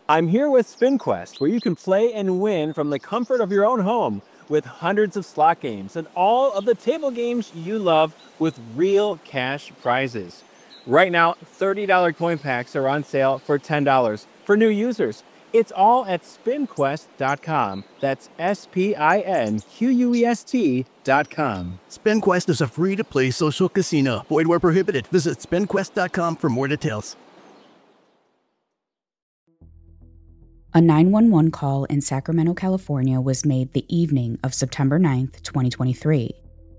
I'm here with SpinQuest, where you can play and win from the comfort of your own home with hundreds of slot games and all of the table games you love with real cash prizes. Right now, $30 coin packs are on sale for $10 for new users. It's all at spinquest.com. That's SPINQUEST.com. SpinQuest is a free-to-play social casino. Void where prohibited. Visit spinquest.com for more details. A 911 call in Sacramento, California was made the evening of September 9th, 2023.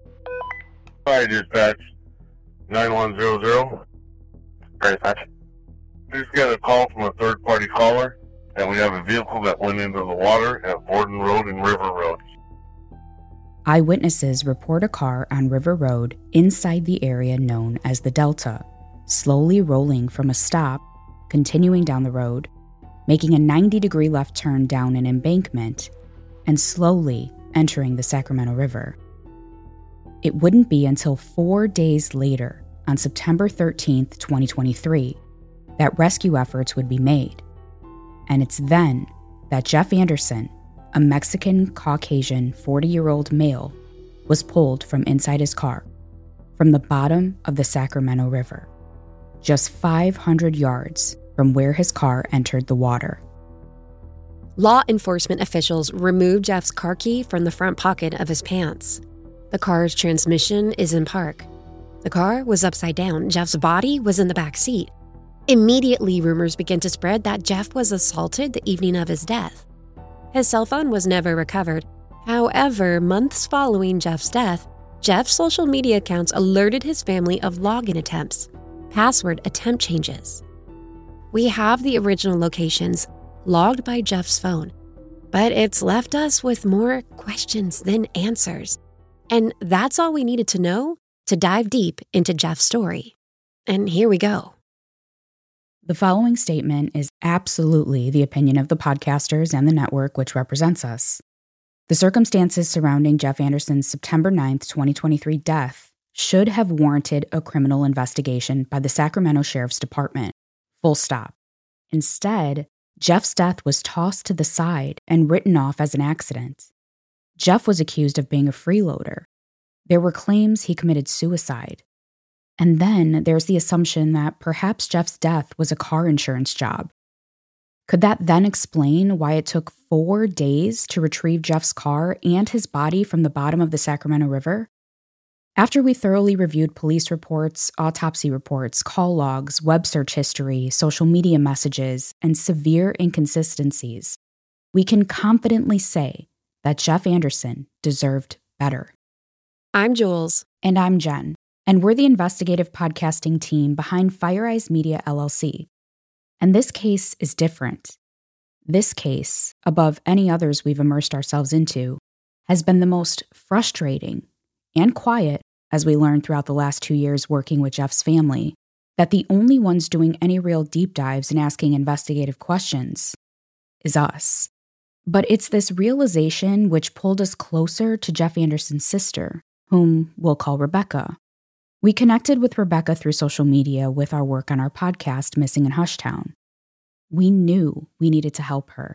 Hi, dispatch. 9100. Dispatch. Just got a call from a third-party caller, and we have a vehicle that went into the water at Borden Road and River Road. Eyewitnesses report a car on River Road inside the area known as the Delta, slowly rolling from a stop, continuing down the road, making a 90-degree left turn down an embankment, and slowly entering the Sacramento River. It wouldn't be until 4 days later, on September 13th, 2023, that rescue efforts would be made. And it's then that Jeff Anderson, a Mexican Caucasian 40-year-old male, was pulled from inside his car, from the bottom of the Sacramento River, just 500 yards from where his car entered the water. Law enforcement officials removed Jeff's car key from the front pocket of his pants. The car's transmission is in park. The car was upside down. Jeff's body was in the back seat. Immediately, rumors began to spread that Jeff was assaulted the evening of his death. His cell phone was never recovered. However, months following Jeff's death, Jeff's social media accounts alerted his family of login attempts, password attempt changes. We have the original locations logged by Jeff's phone, but it's left us with more questions than answers. And that's all we needed to know to dive deep into Jeff's story. And here we go. The following statement is absolutely the opinion of the podcasters and the network which represents us. The circumstances surrounding Jeff Anderson's September 9th, 2023 death should have warranted a criminal investigation by the Sacramento Sheriff's Department. Full stop. Instead, Jeff's death was tossed to the side and written off as an accident. Jeff was accused of being a freeloader. There were claims he committed suicide. And then there's the assumption that perhaps Jeff's death was a car insurance job. Could that then explain why it took 4 days to retrieve Jeff's car and his body from the bottom of the Sacramento River? After we thoroughly reviewed police reports, autopsy reports, call logs, web search history, social media messages, and severe inconsistencies, we can confidently say that Jeff Anderson deserved better. I'm Jules. And I'm Jen. And we're the investigative podcasting team behind Fire Eyes Media, LLC. And this case is different. This case, above any others we've immersed ourselves into, has been the most frustrating and quiet, as we learned throughout the last 2 years working with Jeff's family, that the only ones doing any real deep dives and asking investigative questions is us. But it's this realization which pulled us closer to Jeff Anderson's sister, whom we'll call Rebecca. We connected with Rebecca through social media with our work on our podcast, Missing in Hushtown. We knew we needed to help her.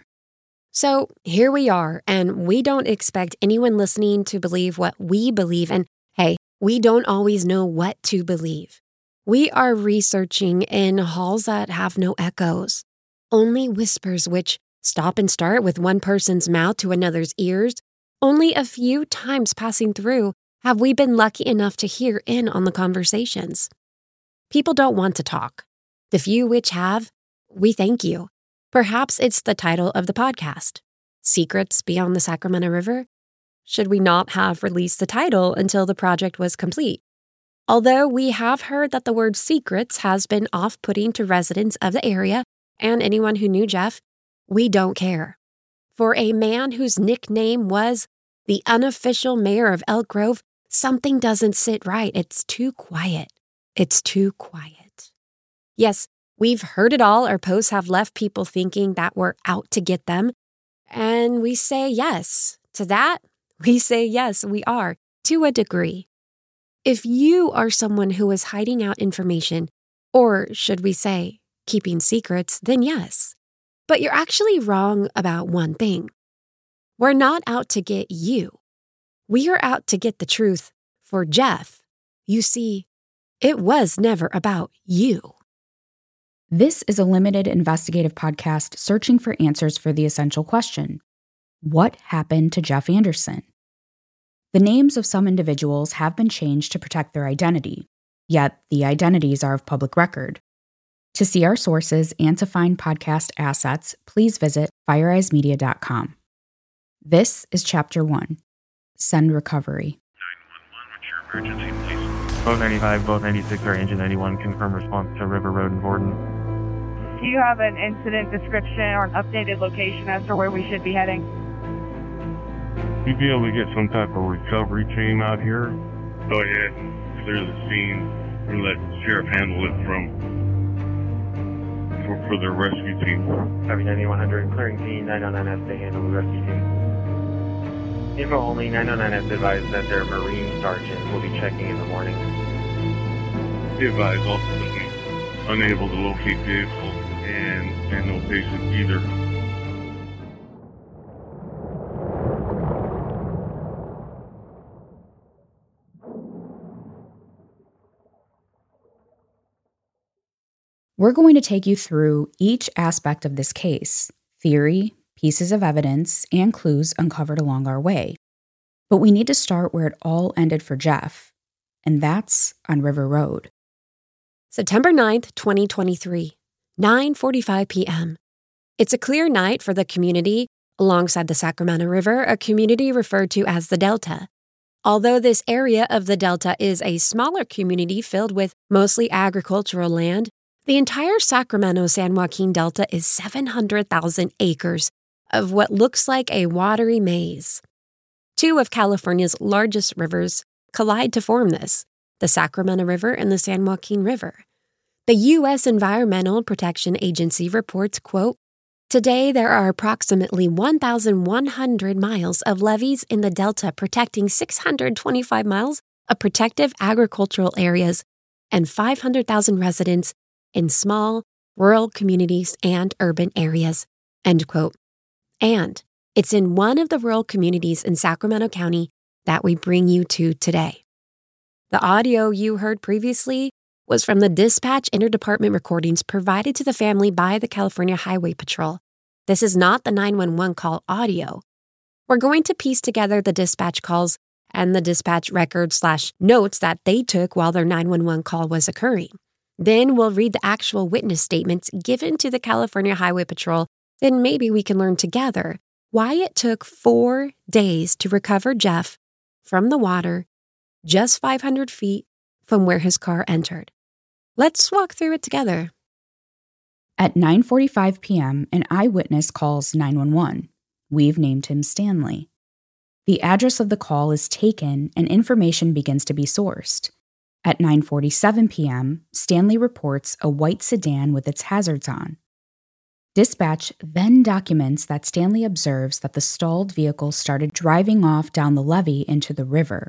So here we are, and we don't expect anyone listening to believe what we believe, and hey, we don't always know what to believe. We are researching in halls that have no echoes, only whispers which stop and start with one person's mouth to another's ears. Only a few times passing through have we been lucky enough to hear in on the conversations. People don't want to talk. The few which have, we thank you. Perhaps it's the title of the podcast, Secrets Beyond the Sacramento River. Should we not have released the title until the project was complete? Although we have heard that the word secrets has been off-putting to residents of the area and anyone who knew Jeff, we don't care. For a man whose nickname was the unofficial mayor of Elk Grove, something doesn't sit right. It's too quiet. It's too quiet. Yes, we've heard it all. Our posts have left people thinking that we're out to get them. And we say yes. To that, we say yes, we are, to a degree. If you are someone who is hiding out information, or should we say, keeping secrets, then yes. But you're actually wrong about one thing. We're not out to get you. We are out to get the truth for Jeff. You see, it was never about you. This is a limited investigative podcast searching for answers for the essential question: what happened to Jeff Anderson? The names of some individuals have been changed to protect their identity, yet the identities are of public record. To see our sources and to find podcast assets, please visit fireeyesmedia.com. This is Chapter 1, Send Recovery. 911, what's your emergency, please? Boat 95, Boat 96, or Engine 91, confirm response to River Road in Borden. Do you have an incident description or an updated location as to where we should be heading? You'd be able to get some type of recovery team out here. Go ahead and clear the scene and let the sheriff handle it for the rescue team. Copy 9100, clearing scene, 909F to handle the rescue team. Info only, 909F advised that their Marine sergeant will be checking in the morning. Be advised also that we unable to locate vehicles and no patient either. We're going to take you through each aspect of this case: theory, pieces of evidence, and clues uncovered along our way. But we need to start where it all ended for Jeff, and that's on River Road. September 9th, 2023, 9:45 p.m. It's a clear night for the community alongside the Sacramento River, a community referred to as the Delta. Although this area of the Delta is a smaller community filled with mostly agricultural land, the entire Sacramento-San Joaquin Delta is 700,000 acres of what looks like a watery maze. Two of California's largest rivers collide to form this, the Sacramento River and the San Joaquin River. The U.S. Environmental Protection Agency reports, quote, "Today there are approximately 1,100 miles of levees in the Delta protecting 625 miles of protective agricultural areas and 500,000 residents in small, rural communities and urban areas," end quote. And it's in one of the rural communities in Sacramento County that we bring you to today. The audio you heard previously was from the dispatch interdepartment recordings provided to the family by the California Highway Patrol. This is not the 911 call audio. We're going to piece together the dispatch calls and the dispatch records/notes that they took while their 911 call was occurring. Then we'll read the actual witness statements given to the California Highway Patrol. Then maybe we can learn together why it took 4 days to recover Jeff from the water just 500 feet from where his car entered. Let's walk through it together. At 9:45 p.m., an eyewitness calls 911. We've named him Stanley. The address of the call is taken and information begins to be sourced. At 9:47 p.m., Stanley reports a white sedan with its hazards on. Dispatch then documents that Stanley observes that the stalled vehicle started driving off down the levee into the river.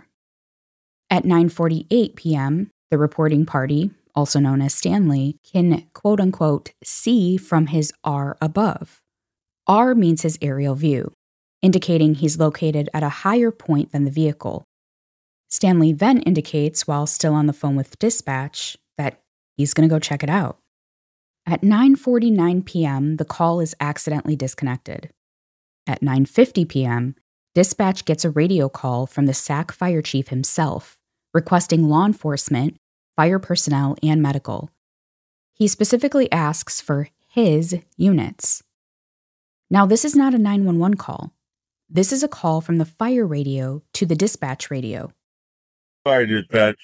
At 9:48 p.m., the reporting party, also known as Stanley, can quote-unquote see from his R above. R means his aerial view, indicating he's located at a higher point than the vehicle. Stanley then indicates, while still on the phone with dispatch, that he's going to go check it out. At 9:49 p.m., the call is accidentally disconnected. At 9:50 p.m., dispatch gets a radio call from the SAC fire chief himself, requesting law enforcement, fire personnel, and medical. He specifically asks for his units. Now, this is not a 911 call. This is a call from the fire radio to the dispatch radio. Fire dispatch,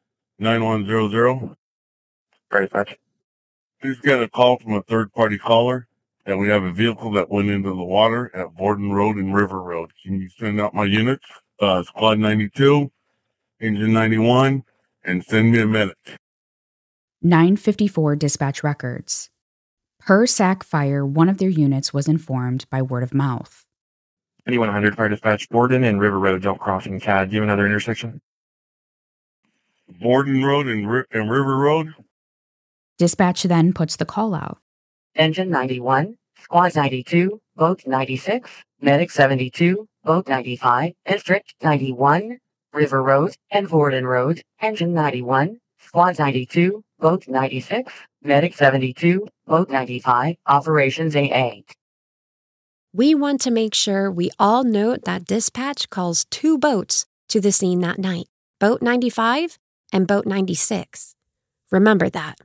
9100. Fire dispatch. Please get a call from a third-party caller that we have a vehicle that went into the water at Borden Road and River Road. Can you send out my units? Squad 92, Engine 91, and send me a medic. 954 dispatch records. Per SAC Fire, one of their units was informed by word of mouth. 9100 fire dispatch, Borden and River Road don't cross in CAD. Do you have another intersection? Borden Road and River Road? Dispatch then puts the call out. Engine 91, Squad 92, Boat 96, Medic 72, Boat 95, District 91, River Road and Vorden Road, Engine 91, Squad 92, Boat 96, Medic 72, Boat 95, Operations AA. We want to make sure we all note that dispatch calls 2 boats to the scene that night, Boat 95 and Boat 96. Remember that.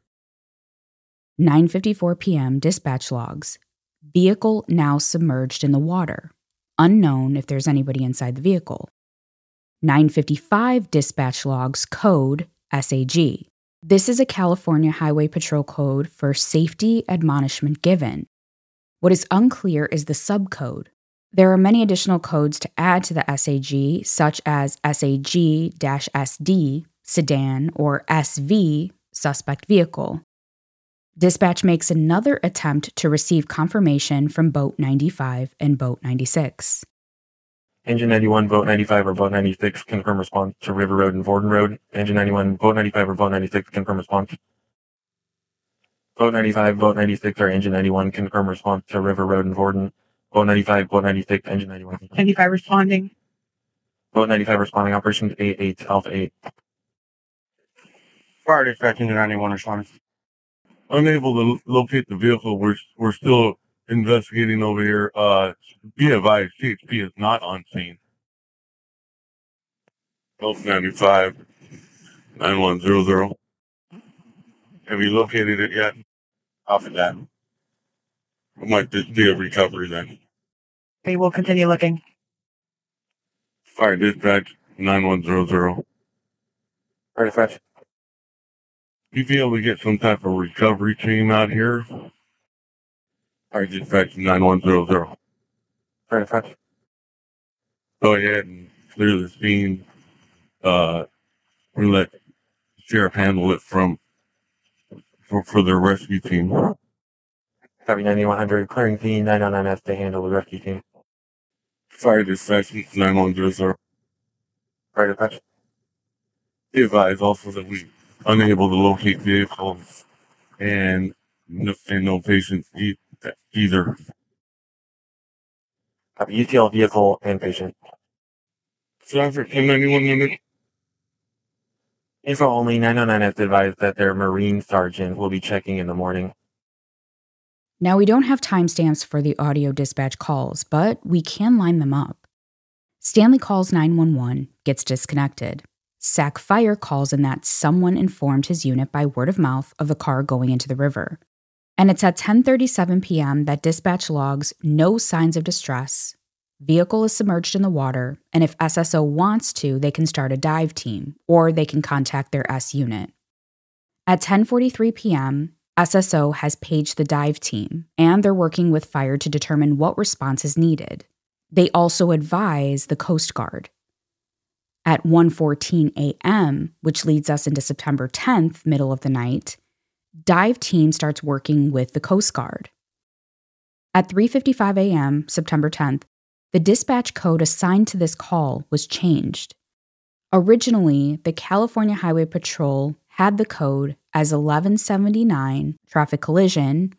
9:54 p.m. dispatch logs. Vehicle now submerged in the water. Unknown if there's anybody inside the vehicle. 9:55 dispatch logs code SAG. This is a California Highway Patrol code for safety admonishment given. What is unclear is the subcode. There are many additional codes to add to the SAG, such as SAG-SD, sedan, or SV, suspect vehicle. Dispatch makes another attempt to receive confirmation from Boat 95 and Boat 96. Engine 91, Boat 95, or Boat 96, confirm response to River Road and Vorden Road. Engine 91, Boat 95, or Boat 96, confirm response. Boat 95, Boat 96, or Engine 91, confirm response to River Road and Vorden. Boat 95, Boat 96, Engine 91. 95 responding. Boat 95 responding, Operations 88, Alpha 8. Fire dispatch Engine 91 responding. Unable to locate the vehicle. We're still investigating over here. Be advised, CHP is not on scene. Boat 95, 9100. Have you located it yet? Off of that. We might just be a recovery then. We will continue looking. Fire dispatch 9100. Fire dispatch. You be able to get some type of recovery team out here? Fire dispatch 9100. Fire dispatch. Go ahead and clear the scene. We'll let the sheriff handle it for the rescue team. Copy 9100, clearing P909F to handle the rescue team. Fire dispatch 9100. Fire dispatch. Be advised also that we unable to locate vehicles and no patients either. Copy UTL vehicle and patient. Traffic 1091 Info only, 909F advised that their Marine sergeant will be checking in the morning. Now, we don't have timestamps for the audio dispatch calls, but we can line them up. Stanley calls 911, gets disconnected. SAC Fire calls in that someone informed his unit by word of mouth of a car going into the river. And it's at 10:37 p.m. that dispatch logs no signs of distress. Vehicle is submerged in the water, and if SSO wants to, they can start a dive team, or they can contact their S unit. At 10:43 p.m., SSO has paged the dive team, and they're working with fire to determine what response is needed. They also advise the Coast Guard. At 1:14 a.m., which leads us into September 10th, middle of the night, dive team starts working with the Coast Guard. At 3:55 a.m., September 10th, the dispatch code assigned to this call was changed. Originally, the California Highway Patrol had the code as 1179 traffic collision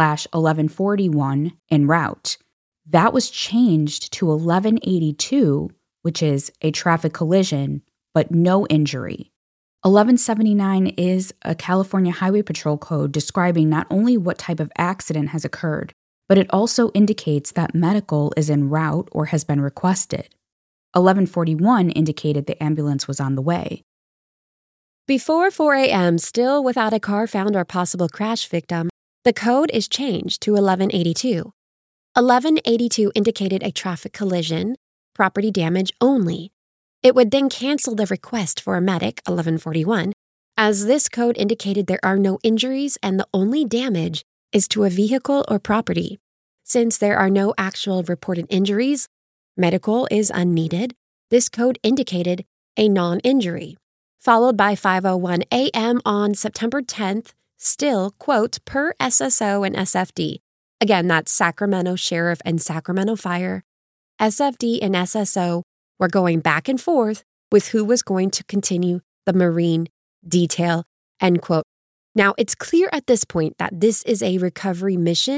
/1141 en route. That was changed to 1182, which is a traffic collision, but no injury. 1179 is a California Highway Patrol code describing not only what type of accident has occurred, but it also indicates that medical is en route or has been requested. 1141 indicated the ambulance was on the way. Before 4 a.m., still without a car found or possible crash victim, the code is changed to 1182. 1182 indicated a traffic collision, property damage only. It would then cancel the request for a medic, 1141, as this code indicated there are no injuries and the only damage is to a vehicle or property. Since there are no actual reported injuries, medical is unneeded, this code indicated a non-injury. Followed by 5:01 a.m. on September 10th, still, quote, per SSO and SFD. Again, that's Sacramento Sheriff and Sacramento Fire. SFD and SSO were going back and forth with who was going to continue the Marine detail, end quote. Now, it's clear at this point that this is a recovery mission,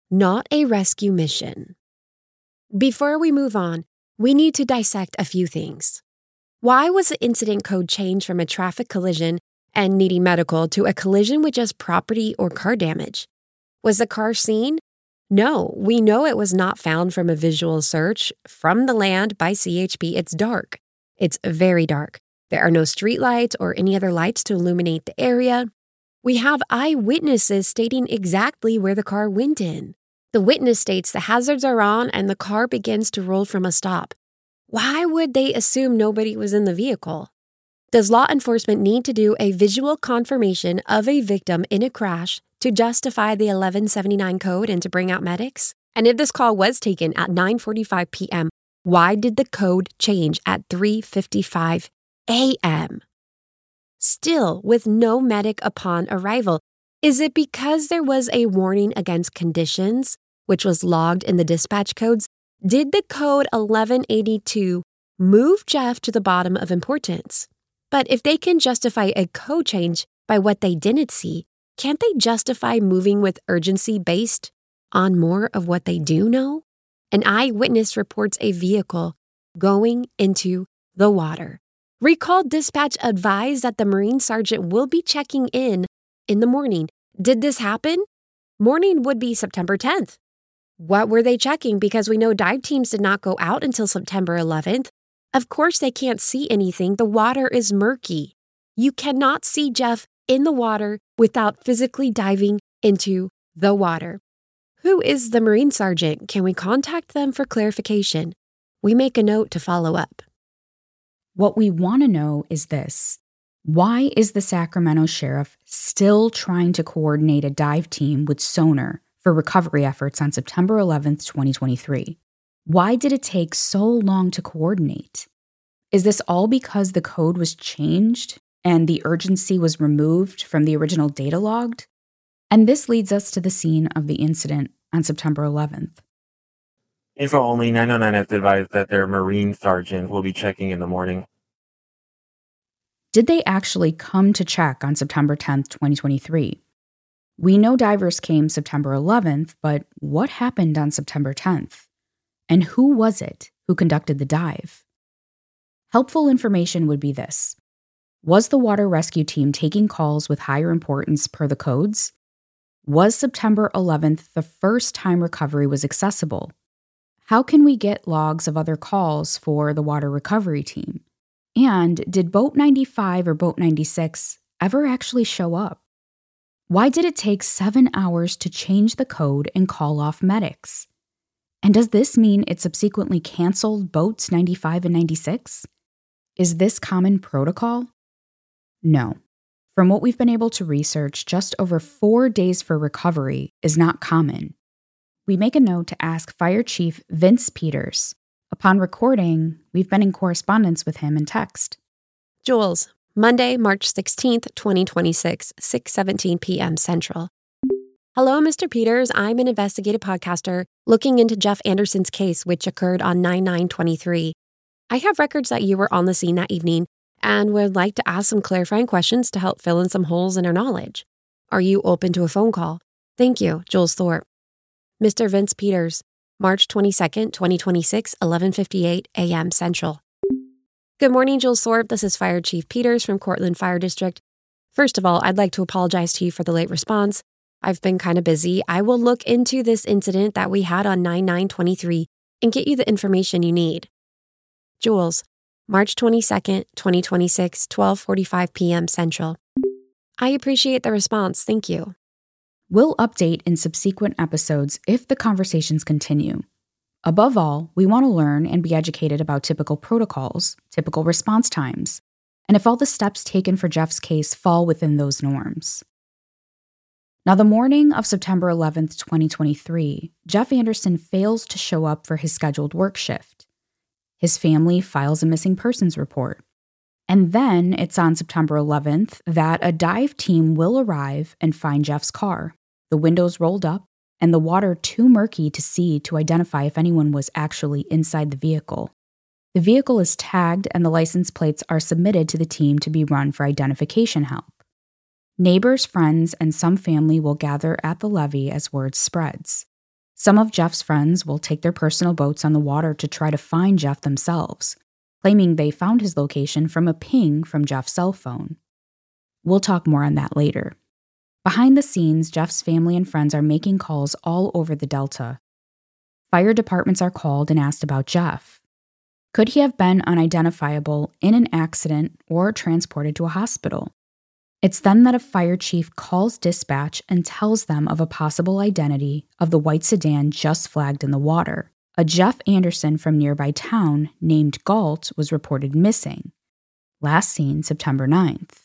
not a rescue mission. Before we move on, we need to dissect a few things. Why was the incident code changed from a traffic collision and needing medical to a collision with just property or car damage? Was the car seen? No, we know it was not found from a visual search. From the land by CHP, it's dark. It's very dark. There are no streetlights or any other lights to illuminate the area. We have eyewitnesses stating exactly where the car went in. The witness states the hazards are on and the car begins to roll from a stop. Why would they assume nobody was in the vehicle? Does law enforcement need to do a visual confirmation of a victim in a crash to justify the 1179 code and to bring out medics? And if this call was taken at 9:45 p.m., why did the code change at 3:55 a.m.? Still, with no medic upon arrival, is it because there was a warning against conditions, which was logged in the dispatch codes? Did the code 1182 move Jeff to the bottom of importance? But if they can justify a code change by what they didn't see, can't they justify moving with urgency based on more of what they do know? An eyewitness reports a vehicle going into the water. Recall dispatch advised that the Marine Sergeant will be checking in the morning. Did this happen? Morning would be September 10th. What were they checking? Because we know dive teams did not go out until September 11th. Of course, they can't see anything. The water is murky. You cannot see Jeff in the water without physically diving into the water. Who is the Marine Sergeant? Can we contact them for clarification? We make a note to follow up. What we want to know is this. Why is the Sacramento Sheriff still trying to coordinate a dive team with sonar for recovery efforts on September 11th, 2023? Why did it take so long to coordinate? Is this all because the code was changed and the urgency was removed from the original data logged? And this leads us to the scene of the incident on September 11th. Info only, 909 has advised that their Marine Sergeant will be checking in the morning. Did they actually come to check on September 10th, 2023? We know divers came September 11th, but what happened on September 10th? And who was it who conducted the dive? Helpful information would be this. Was the water rescue team taking calls with higher importance per the codes? Was September 11th the first time recovery was accessible? How can we get logs of other calls for the water recovery team? And did Boat 95 or Boat 96 ever actually show up? Why did it take 7 hours to change the code and call off medics? And does this mean it subsequently canceled Boats 95 and 96? Is this common protocol? No. From what we've been able to research, just over 4 days for recovery is not common. We make a note to ask Fire Chief Vince Peters. Upon recording, we've been in correspondence with him in text. Jules, Monday, March 16th, 2026, 6:17 p.m. Central. Hello, Mr. Peters. I'm an investigative podcaster looking into Jeff Anderson's case, which occurred on 9/9/23. I have records that you were on the scene that evening and would like to ask some clarifying questions to help fill in some holes in our knowledge. Are you open to a phone call? Thank you, Jules Thorpe. Mr. Vince Peters, March 22nd, 2026, 11:58 a.m. Central. Good morning, Jules Thorpe. This is Fire Chief Peters from Cortland Fire District. First of all, I'd like to apologize to you for the late response. I've been kind of busy. I will look into this incident that we had on 9/9/23 and get you the information you need. Jules, March 22nd, 2026, 12:45 p.m. Central. I appreciate the response. Thank you. We'll update in subsequent episodes if the conversations continue. Above all, we want to learn and be educated about typical protocols, typical response times, and if all the steps taken for Jeff's case fall within those norms. Now, the morning of September 11th, 2023, Jeff Anderson fails to show up for his scheduled work shift. His family files a missing persons report. And then it's on September 11th that a dive team will arrive and find Jeff's car, the windows rolled up, and the water too murky to see to identify if anyone was actually inside the vehicle. The vehicle is tagged and the license plates are submitted to the team to be run for identification help. Neighbors, friends, and some family will gather at the levee as word spreads. Some of Jeff's friends will take their personal boats on the water to try to find Jeff themselves, claiming they found his location from a ping from Jeff's cell phone. We'll talk more on that later. Behind the scenes, Jeff's family and friends are making calls all over the Delta. Fire departments are called and asked about Jeff. Could he have been unidentifiable in an accident or transported to a hospital? It's then that a fire chief calls dispatch and tells them of a possible identity of the white sedan just flagged in the water. A Jeff Anderson from nearby town named Galt was reported missing. Last seen September 9th.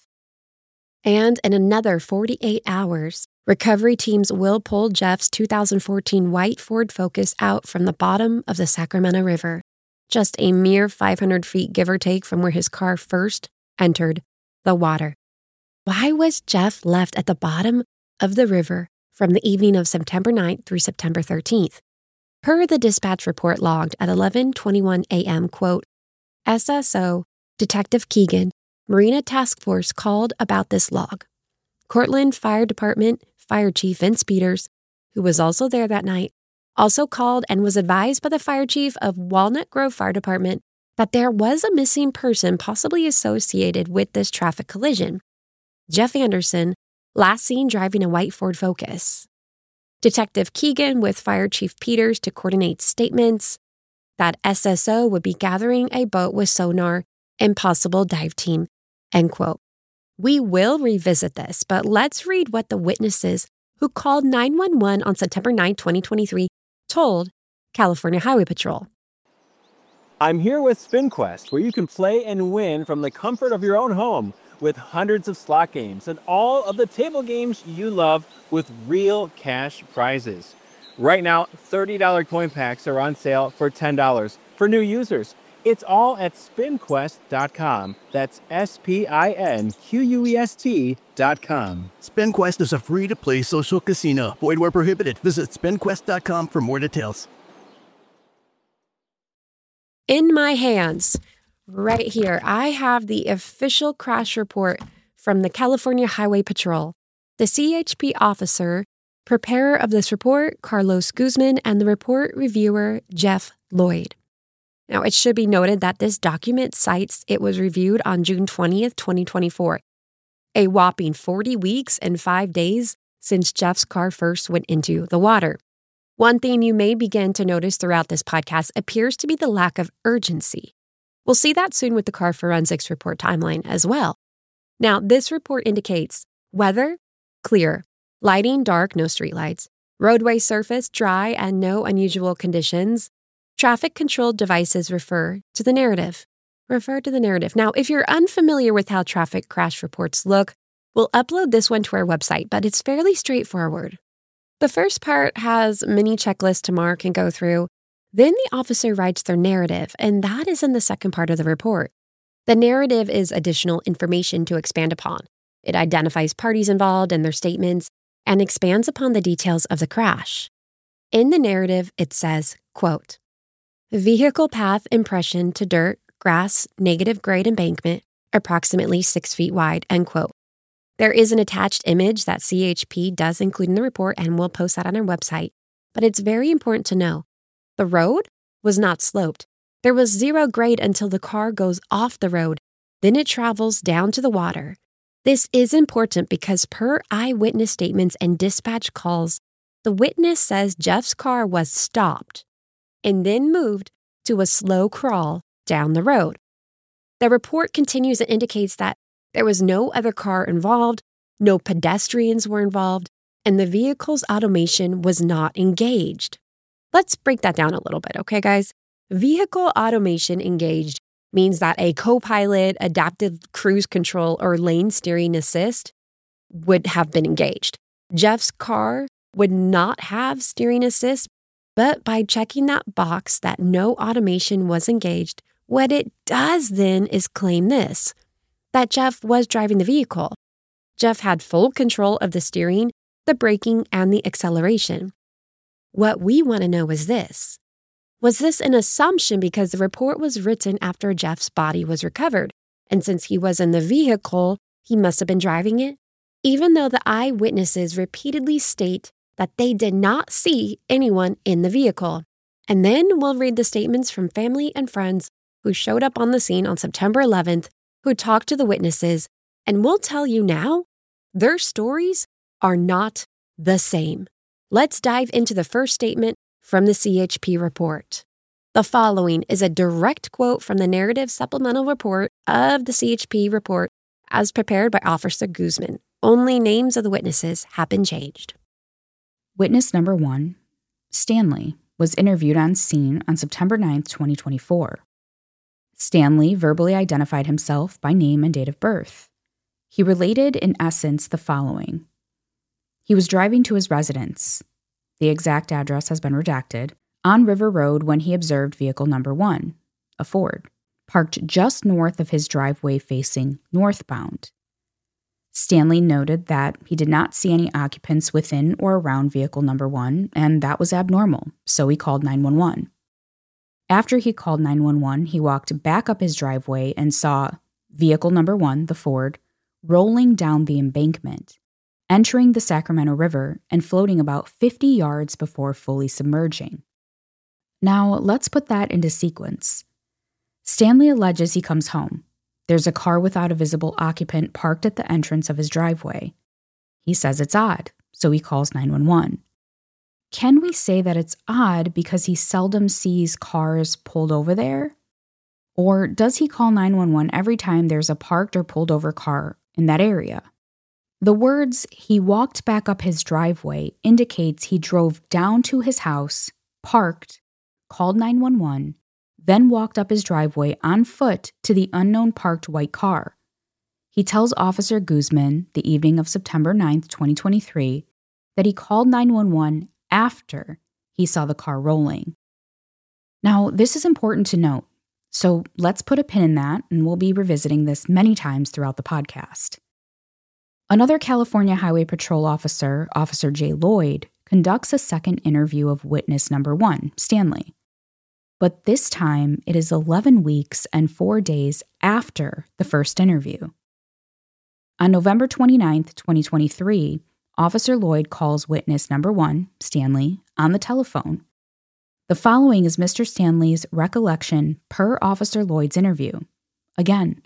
And in another 48 hours, recovery teams will pull Jeff's 2014 white Ford Focus out from the bottom of the Sacramento River, just a mere 500 feet give or take from where his car first entered the water. Why was Jeff left at the bottom of the river from the evening of September 9th through September 13th? Per the dispatch report logged at 11:21 a.m., quote, SSO Detective Keegan, Marina Task Force called about this log. Cortland Fire Department Fire Chief Vince Peters, who was also there that night, also called and was advised by the fire chief of Walnut Grove Fire Department that there was a missing person possibly associated with this traffic collision. Jeff Anderson, last seen driving a white Ford Focus. Detective Keegan with Fire Chief Peters to coordinate statements that SSO would be gathering a boat with sonar and possible dive team, end quote. We will revisit this, but let's read what the witnesses who called 911 on September 9, 2023, told California Highway Patrol. I'm here with SpinQuest, where you can play and win from the comfort of your own home with hundreds of slot games and all of the table games you love with real cash prizes. Right now, $30 coin packs are on sale for $10 for new users. It's all at SpinQuest.com. That's SpinQuest.com. SpinQuest is a free-to-play social casino. Void where prohibited. Visit SpinQuest.com for more details. In my hands, right here, I have the official crash report from the California Highway Patrol. The CHP officer, preparer of this report, Carlos Guzman, and the report reviewer, Jeff Lloyd. Now, it should be noted that this document cites it was reviewed on June 20th, 2024, a whopping 40 weeks and 5 days since Jeff's car first went into the water. One thing you may begin to notice throughout this podcast appears to be the lack of urgency. We'll see that soon with the car forensics report timeline as well. Now, this report indicates weather, clear, lighting, dark, no streetlights, roadway surface, dry, and no unusual conditions. Traffic-controlled devices refer to the narrative. Now, if you're unfamiliar with how traffic crash reports look, we'll upload this one to our website, but it's fairly straightforward. The first part has many checklists to mark and go through. Then the officer writes their narrative, and that is in the second part of the report. The narrative is additional information to expand upon. It identifies parties involved and their statements and expands upon the details of the crash. In the narrative, it says, quote, vehicle path impression to dirt, grass, negative grade embankment, approximately 6 feet wide, end quote. There is an attached image that CHP does include in the report, and we'll post that on our website. But it's very important to know, the road was not sloped. There was 0 grade until the car goes off the road. Then it travels down to the water. This is important because per eyewitness statements and dispatch calls, the witness says Jeff's car was stopped and then moved to a slow crawl down the road. The report continues and indicates that there was no other car involved, no pedestrians were involved, and the vehicle's automation was not engaged. Let's break that down a little bit, okay, guys? Vehicle automation engaged means that a co-pilot, adaptive cruise control, or lane steering assist would have been engaged. Jeff's car would not have steering assist, but by checking that box that no automation was engaged, what it does then is claim this, that Jeff was driving the vehicle. Jeff had full control of the steering, the braking, and the acceleration. What we want to know is this. Was this an assumption because the report was written after Jeff's body was recovered, and since he was in the vehicle, he must have been driving it? Even though the eyewitnesses repeatedly state that they did not see anyone in the vehicle. And then we'll read the statements from family and friends who showed up on the scene on September 11th, who talked to the witnesses, and we'll tell you now, their stories are not the same. Let's dive into the first statement from the CHP report. The following is a direct quote from the narrative supplemental report of the CHP report as prepared by Officer Guzman. Only names of the witnesses have been changed. Witness number 1, Stanley, was interviewed on scene on September 9th, 2024. Stanley verbally identified himself by name and date of birth. He related, in essence, the following. He was driving to his residence. The exact address has been redacted. On River Road when he observed vehicle number 1, a Ford, parked just north of his driveway facing northbound. Stanley noted that he did not see any occupants within or around vehicle number 1, and that was abnormal, so he called 911. After he called 911, he walked back up his driveway and saw vehicle number 1, the Ford, rolling down the embankment, entering the Sacramento River and floating about 50 yards before fully submerging. Now, let's put that into sequence. Stanley alleges he comes home. There's a car without a visible occupant parked at the entrance of his driveway. He says it's odd, so he calls 911. Can we say that it's odd because he seldom sees cars pulled over there? Or does he call 911 every time there's a parked or pulled over car in that area? The words, he walked back up his driveway, indicates he drove down to his house, parked, called 911, then walked up his driveway on foot to the unknown parked white car. He tells Officer Guzman the evening of September 9th, 2023, that he called 911 after he saw the car rolling. Now, this is important to note, so let's put a pin in that, and we'll be revisiting this many times throughout the podcast. Another California Highway Patrol officer, Officer Jay Lloyd, conducts a second interview of witness number 1, Stanley. But this time, it is 11 weeks and 4 days after the first interview. On November 29th, 2023, Officer Lloyd calls witness number 1, Stanley, on the telephone. The following is Mr. Stanley's recollection per Officer Lloyd's interview. Again,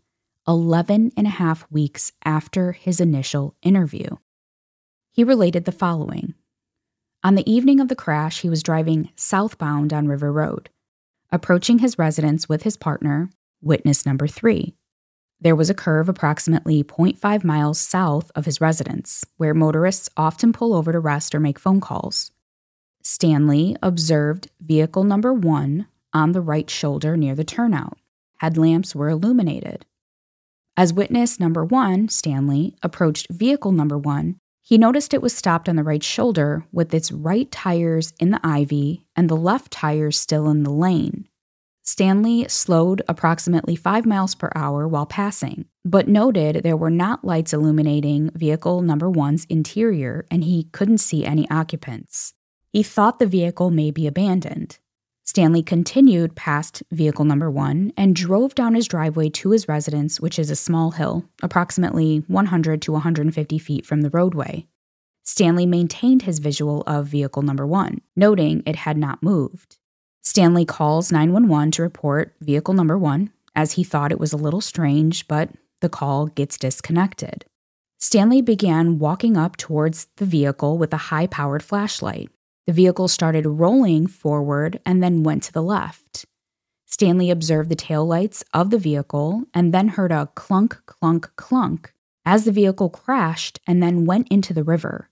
11 and a half weeks after his initial interview. He related the following. On the evening of the crash, he was driving southbound on River Road, approaching his residence with his partner, witness number 3. There was a curve approximately 0.5 miles south of his residence, where motorists often pull over to rest or make phone calls. Stanley observed vehicle number 1 on the right shoulder near the turnout. Headlamps were illuminated. As witness number 1, Stanley, approached vehicle number 1, he noticed it was stopped on the right shoulder with its right tires in the ivy and the left tires still in the lane. Stanley slowed approximately 5 miles per hour while passing, but noted there were not lights illuminating vehicle number 1's interior and he couldn't see any occupants. He thought the vehicle may be abandoned. Stanley continued past vehicle number 1 and drove down his driveway to his residence, which is a small hill, approximately 100 to 150 feet from the roadway. Stanley maintained his visual of vehicle number 1, noting it had not moved. Stanley calls 911 to report vehicle number 1, as he thought it was a little strange, but the call gets disconnected. Stanley began walking up towards the vehicle with a high-powered flashlight. The vehicle started rolling forward and then went to the left. Stanley observed the taillights of the vehicle and then heard a clunk, clunk, clunk as the vehicle crashed and then went into the river.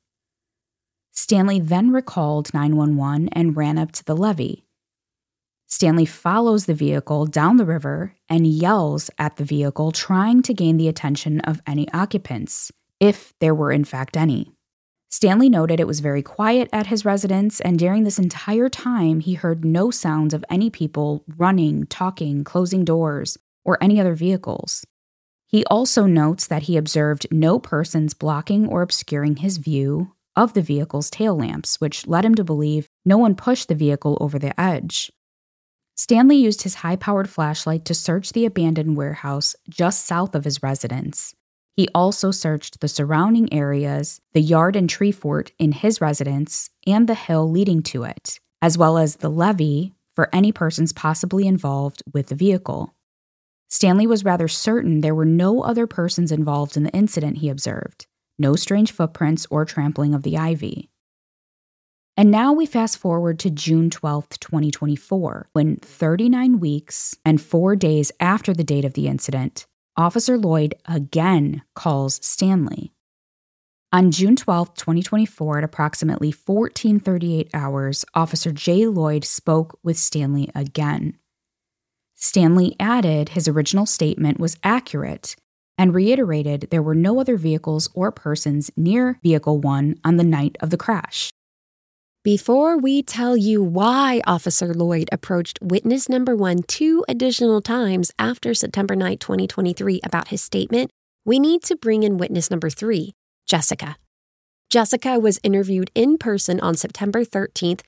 Stanley then recalled 911 and ran up to the levee. Stanley follows the vehicle down the river and yells at the vehicle, trying to gain the attention of any occupants, if there were in fact any. Stanley noted it was very quiet at his residence, and during this entire time, he heard no sounds of any people running, talking, closing doors, or any other vehicles. He also notes that he observed no persons blocking or obscuring his view of the vehicle's tail lamps, which led him to believe no one pushed the vehicle over the edge. Stanley used his high-powered flashlight to search the abandoned warehouse just south of his residence. He also searched the surrounding areas, the yard and tree fort in his residence, and the hill leading to it, as well as the levee for any persons possibly involved with the vehicle. Stanley was rather certain there were no other persons involved in the incident he observed, no strange footprints or trampling of the ivy. And now we fast forward to June 12, 2024, when 39 weeks and 4 days after the date of the incident, Officer Lloyd again calls Stanley. On June 12, 2024, at approximately 14:38 hours, Officer J. Lloyd spoke with Stanley again. Stanley added his original statement was accurate and reiterated there were no other vehicles or persons near Vehicle 1 on the night of the crash. Before we tell you why Officer Lloyd approached witness number 1 2 additional times after September 9, 2023 about his statement, we need to bring in witness number 3, Jessica. Jessica was interviewed in person on September 13,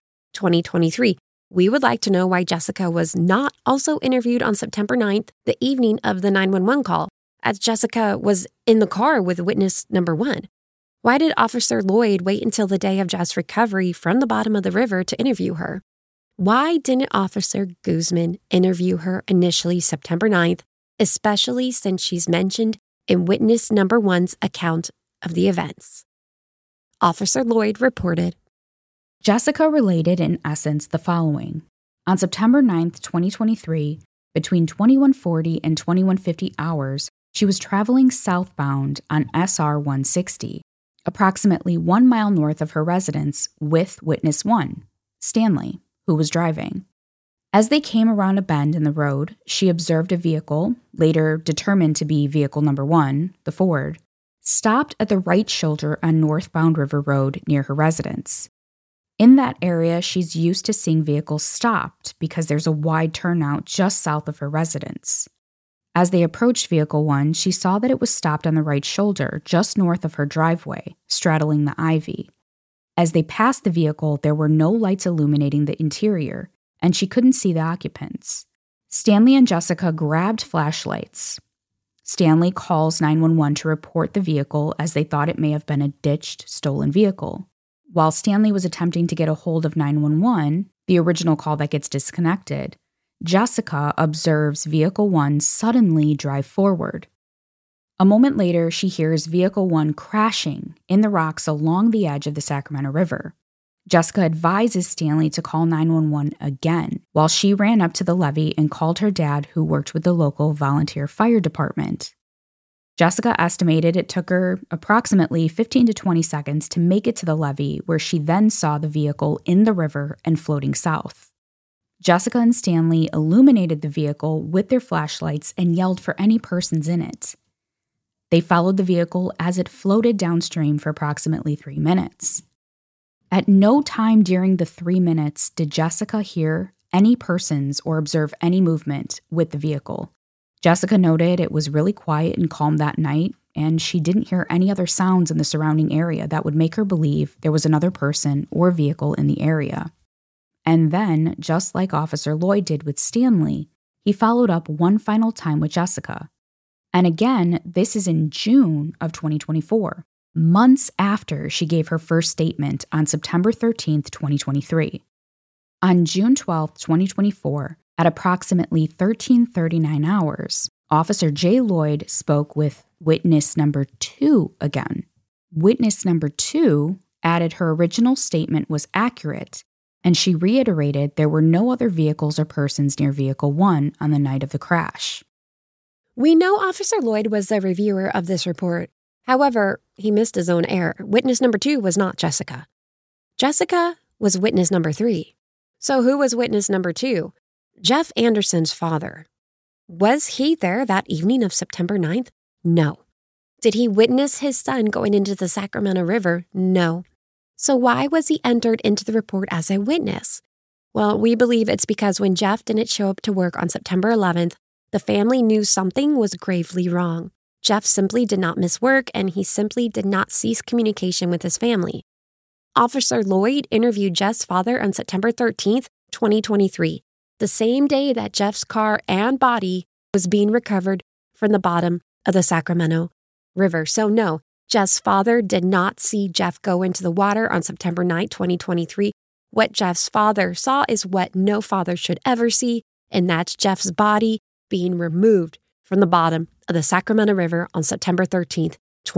2023. We would like to know why Jessica was not also interviewed on September 9th, the evening of the 911 call, as Jessica was in the car with witness number 1. Why did Officer Lloyd wait until the day of Jeff's recovery from the bottom of the river to interview her? Why didn't Officer Guzman interview her initially September 9th, especially since she's mentioned in witness number 1's account of the events? Officer Lloyd reported, Jessica related in essence the following. On September 9th, 2023, between 21:40 and 21:50 hours, she was traveling southbound on SR 160. Approximately 1 mile north of her residence with witness 1, Stanley, who was driving. As they came around a bend in the road, she observed a vehicle, later determined to be vehicle number 1, the Ford, stopped at the right shoulder on northbound River Road near her residence. In that area, she's used to seeing vehicles stopped because there's a wide turnout just south of her residence. As they approached Vehicle 1, she saw that it was stopped on the right shoulder, just north of her driveway, straddling the ivy. As they passed the vehicle, there were no lights illuminating the interior, and she couldn't see the occupants. Stanley and Jessica grabbed flashlights. Stanley calls 911 to report the vehicle as they thought it may have been a ditched, stolen vehicle. While Stanley was attempting to get a hold of 911, the original call that gets disconnected, Jessica observes Vehicle 1 suddenly drive forward. A moment later, she hears Vehicle 1 crashing in the rocks along the edge of the Sacramento River. Jessica advises Stanley to call 911 again, while she ran up to the levee and called her dad, who worked with the local volunteer fire department. Jessica estimated it took her approximately 15 to 20 seconds to make it to the levee, where she then saw the vehicle in the river and floating south. Jessica and Stanley illuminated the vehicle with their flashlights and yelled for any persons in it. They followed the vehicle as it floated downstream for approximately 3 minutes. At no time during the 3 minutes did Jessica hear any persons or observe any movement with the vehicle. Jessica noted it was really quiet and calm that night, and she didn't hear any other sounds in the surrounding area that would make her believe there was another person or vehicle in the area. And then, just like Officer Lloyd did with Stanley, he followed up one final time with Jessica. And again, this is in June of 2024, months after she gave her first statement on September 13th, 2023. On June 12th, 2024, at approximately 13:39 hours, Officer J. Lloyd spoke with witness number 2 again. Witness number 2 added her original statement was accurate, and she reiterated there were no other vehicles or persons near Vehicle 1 on the night of the crash. We know Officer Lloyd was the reviewer of this report. However, he missed his own error. Witness number 2 was not Jessica. Jessica was witness number 3. So who was witness number 2? Jeff Anderson's father. Was he there that evening of September 9th? No. Did he witness his son going into the Sacramento River? No. So why was he entered into the report as a witness? Well, we believe it's because when Jeff didn't show up to work on September 11th, the family knew something was gravely wrong. Jeff simply did not miss work, and he simply did not cease communication with his family. Officer Lloyd interviewed Jeff's father on September 13th, 2023, the same day that Jeff's car and body was being recovered from the bottom of the Sacramento River. So no, Jeff's father did not see Jeff go into the water on September 9, 2023. What Jeff's father saw is what no father should ever see, and that's Jeff's body being removed from the bottom of the Sacramento River on September 13th,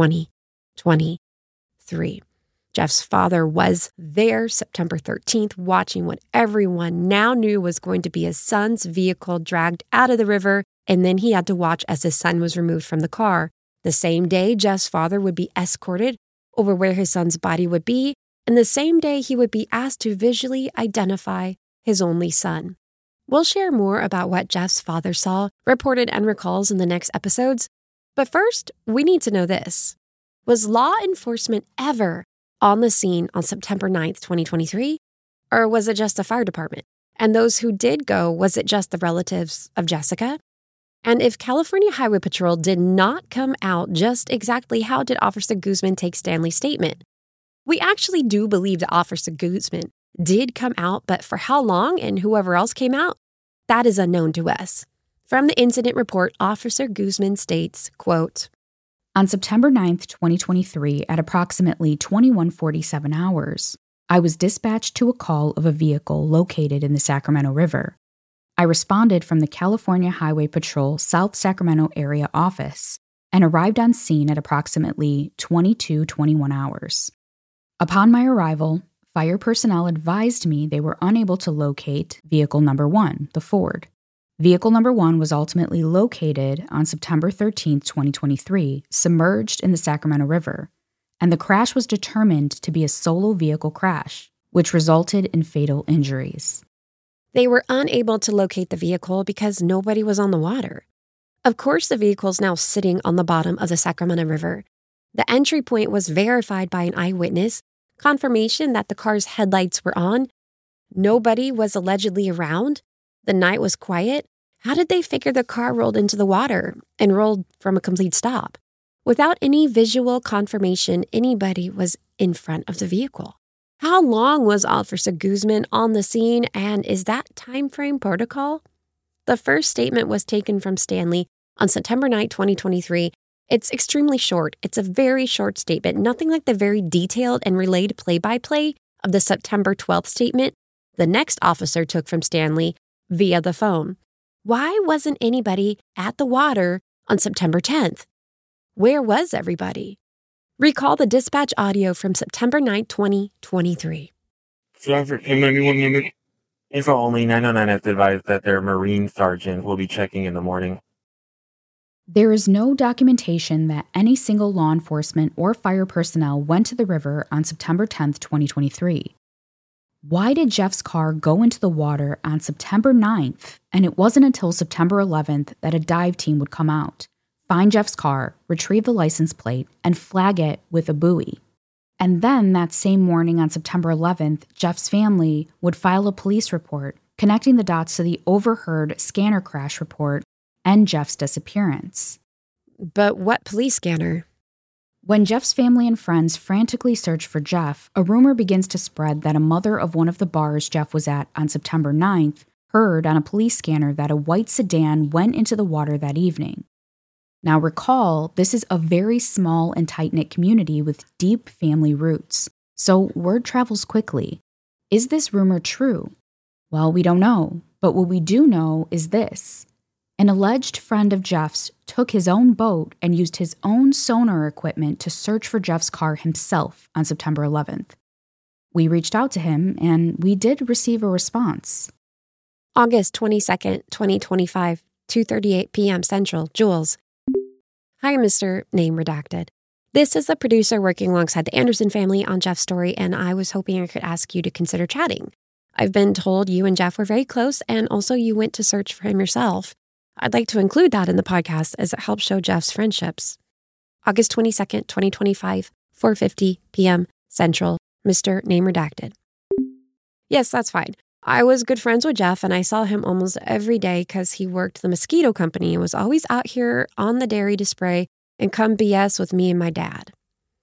2023. Jeff's father was there September 13th watching what everyone now knew was going to be his son's vehicle dragged out of the river, and then he had to watch as his son was removed from the car. The same day, Jeff's father would be escorted over where his son's body would be, and the same day he would be asked to visually identify his only son. We'll share more about what Jeff's father saw, reported, and recalls in the next episodes. But first, we need to know this. Was law enforcement ever on the scene on September 9th, 2023? Or was it just the fire department? And those who did go, was it just the relatives of Jessica? And if California Highway Patrol did not come out, just exactly how did Officer Guzman take Stanley's statement? We actually do believe that Officer Guzman did come out, but for how long and whoever else came out, that is unknown to us. From the incident report, Officer Guzman states, quote, On September 9th, 2023, at approximately 21:47 hours, I was dispatched to a call of a vehicle located in the Sacramento River. I responded from the California Highway Patrol South Sacramento area office and arrived on scene at approximately 22:21 hours. Upon my arrival, fire personnel advised me they were unable to locate vehicle number 1, the Ford. Vehicle number 1 was ultimately located on September 13, 2023, submerged in the Sacramento River, and the crash was determined to be a solo vehicle crash, which resulted in fatal injuries. They were unable to locate the vehicle because nobody was on the water. Of course, the vehicle is now sitting on the bottom of the Sacramento River. The entry point was verified by an eyewitness, confirmation that the car's headlights were on. Nobody was allegedly around. The night was quiet. How did they figure the car rolled into the water and rolled from a complete stop? Without any visual confirmation, anybody was in front of the vehicle. How long was Officer Guzman on the scene, and is that time frame protocol? The first statement was taken from Stanley on September 9, 2023. It's extremely short. It's a very short statement, nothing like the very detailed and relayed play-by-play of the September 12th statement the next officer took from Stanley via the phone. Why wasn't anybody at the water on September 10th? Where was everybody? Recall the dispatch audio from September 9, 2023. Traffic 1091 unit. Info only, 909 has advised that their Marine sergeant will be checking in the morning. There is no documentation that any single law enforcement or fire personnel went to the river on September 10th, 2023. Why did Jeff's car go into the water on September 9th, and it wasn't until September 11th that a dive team would come out, find Jeff's car, retrieve the license plate, and flag it with a buoy? And then that same morning on September 11th, Jeff's family would file a police report connecting the dots to the overheard scanner crash report and Jeff's disappearance. But what police scanner? When Jeff's family and friends frantically search for Jeff, a rumor begins to spread that a mother of one of the bars Jeff was at on September 9th heard on a police scanner that a white sedan went into the water that evening. Now recall, this is a very small and tight-knit community with deep family roots, so word travels quickly. Is this rumor true? Well, we don't know, but what we do know is this. An alleged friend of Jeff's took his own boat and used his own sonar equipment to search for Jeff's car himself on September 11th. We reached out to him, and we did receive a response. August 22nd, 2025, 2:38 p.m. Central, Jules. Hi, Mr. Name Redacted. This is the producer working alongside the Anderson family on Jeff's story, and I was hoping I could ask you to consider chatting. I've been told you and Jeff were very close, and also you went to search for him yourself. I'd like to include that in the podcast as it helps show Jeff's friendships. August 22nd, 2025, 4:50 p.m. Central, Mr. Name Redacted. Yes, that's fine. I was good friends with Jeff, and I saw him almost every day because he worked the mosquito company and was always out here on the dairy to spray and come BS with me and my dad.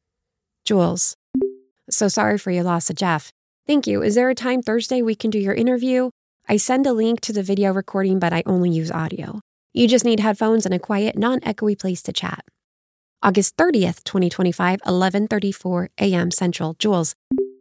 Jules. So sorry for your loss of Jeff. Thank you. Is there a time Thursday we can do your interview? I send a link to the video recording, but I only use audio. You just need headphones and a quiet, non-echoey place to chat. August 30th, 2025, 11:34 a.m. Central. Jules.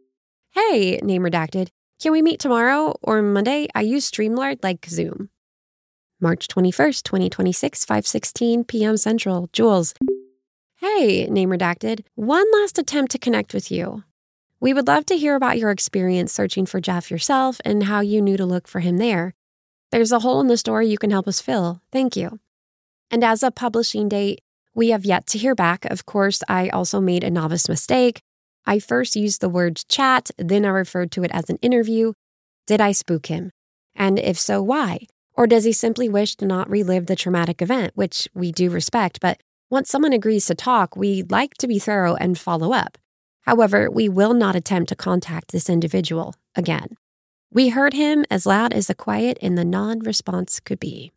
Hey, name redacted. Can we meet tomorrow or Monday? I use StreamYard like Zoom. March 21st, 2026, 5:16 p.m. Central. Jules. Hey, name redacted. One last attempt to connect with you. We would love to hear about your experience searching for Jeff yourself and how you knew to look for him there. There's a hole in the story you can help us fill. Thank you. And as a publishing date, we have yet to hear back. Of course, I also made a novice mistake. I first used the word chat, then I referred to it as an interview. Did I spook him? And if so, why? Or does he simply wish to not relive the traumatic event, which we do respect, but once someone agrees to talk, we like to be thorough and follow up. However, we will not attempt to contact this individual again. We heard him as loud as the quiet and the non-response could be.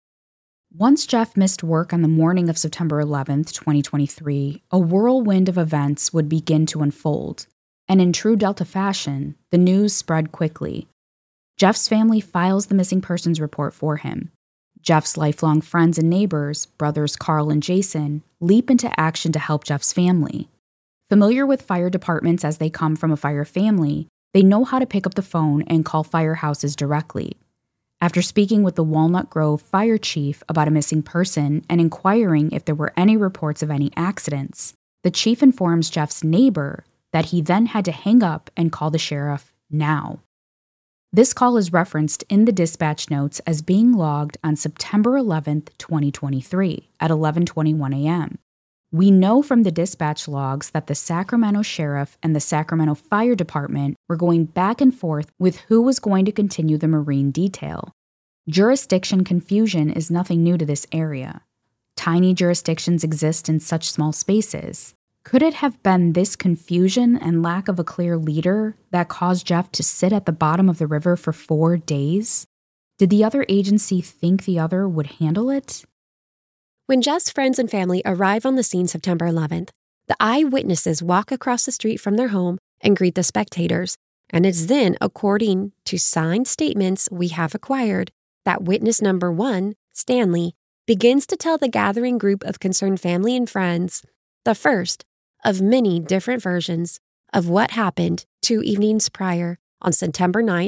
Once Jeff missed work on the morning of September 11th, 2023, a whirlwind of events would begin to unfold. And in true Delta fashion, the news spread quickly. Jeff's family files the missing persons report for him. Jeff's lifelong friends and neighbors, brothers Carl and Jason, leap into action to help Jeff's family. Familiar with fire departments as they come from a fire family, they know how to pick up the phone and call firehouses directly. After speaking with the Walnut Grove fire chief about a missing person and inquiring if there were any reports of any accidents, the chief informs Jeff's neighbor that he then had to hang up and call the sheriff now. This call is referenced in the dispatch notes as being logged on September 11th, 2023 at 11:21 a.m. We know from the dispatch logs that the Sacramento Sheriff and the Sacramento Fire Department were going back and forth with who was going to continue the Marine detail. Jurisdiction confusion is nothing new to this area. Tiny jurisdictions exist in such small spaces. Could it have been this confusion and lack of a clear leader that caused Jeff to sit at the bottom of the river for 4 days? Did the other agency think the other would handle it? When Jeff's friends and family arrive on the scene September 11th, the eyewitnesses walk across the street from their home and greet the spectators, and it's then, according to signed statements we have acquired, that witness number 1, Stanley, begins to tell the gathering group of concerned family and friends the first of many different versions of what happened 2 evenings prior on September 9th,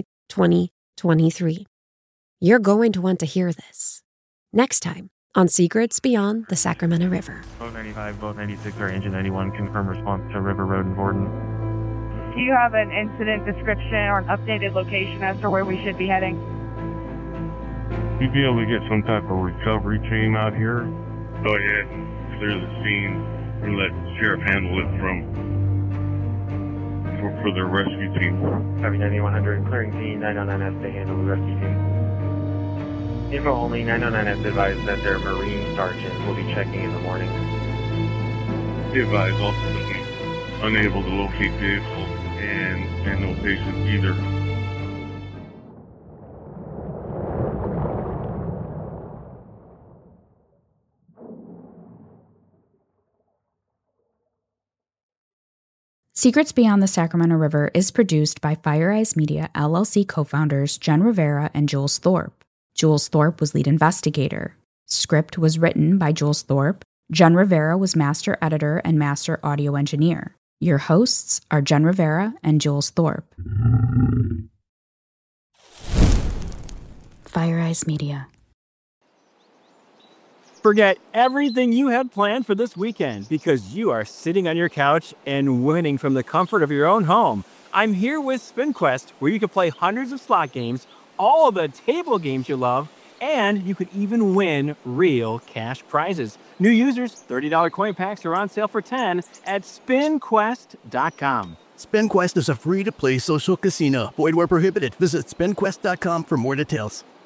2023. You're going to want to hear this next time on Secrets Beyond the Sacramento River. Boat 95, Boat 96, or Engine 91, confirm response to River Road and Borden. Do you have an incident description or an updated location as to where we should be heading? You'd be able to get some type of recovery team out here. Go ahead and clear the scene and let the sheriff handle it for the rescue team. Copy 9100, clearing scene, 909S to handle the rescue team. Info only, 909S advised that their Marine sergeant will be checking in the morning. Be advised also that we're unable to locate vehicle and no patient either. Secrets Beyond the Sacramento River is produced by Fire Eyes Media LLC co-founders Jen Rivera and Jules Thorpe. Jules Thorpe was lead investigator. Script was written by Jules Thorpe. Jen Rivera was master editor and master audio engineer. Your hosts are Jen Rivera and Jules Thorpe. Fire Eyes Media. Forget everything you had planned for this weekend because you are sitting on your couch and winning from the comfort of your own home. I'm here with SpinQuest, where you can play hundreds of slot games, all of the table games you love, and you could even win real cash prizes. New users, $30 coin packs are on sale for $10 at SpinQuest.com. SpinQuest is a free-to-play social casino. Void where prohibited. Visit SpinQuest.com for more details.